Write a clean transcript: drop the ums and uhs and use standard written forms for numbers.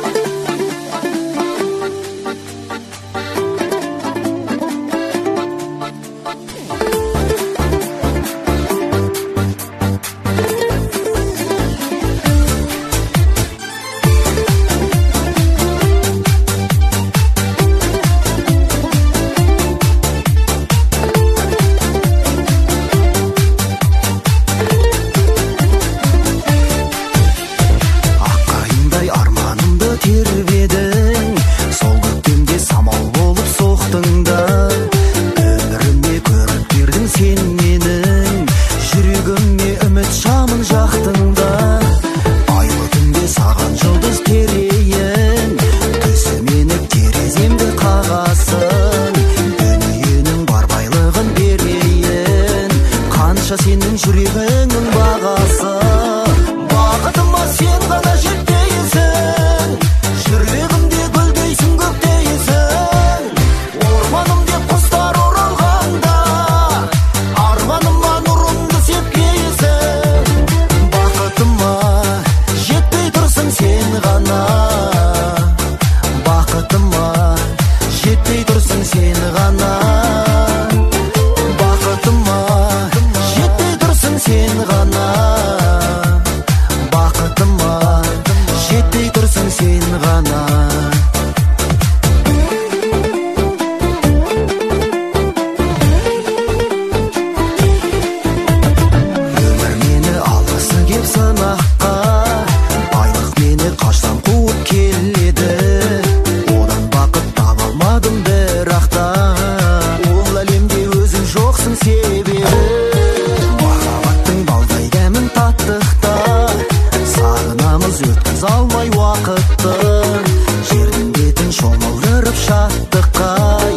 Senin жүрегіңнің бағасы. Бақытыма сен ғана жетпейсің, жүрегімде гүлдейсің, көктейсің. Орманымде құстар оралғанда, арманыма нұрыңды сепкейсің. Бақытыма жетпей тұрсың сен ғана, бақытыма жетпей тұрсың сен ғана. Сен ғана, бақытыма жетпей тұрсың сен ғана. Өмір мені алғысы кеп сынаққа, байлық мені қаштан қуып келеді. Одан бақыт таба алмадым бірақ та, ол әлемде өзің жоқсың себебі. Өткіз алмай уақытты, жердің бетін шомылдырып шаттыққа.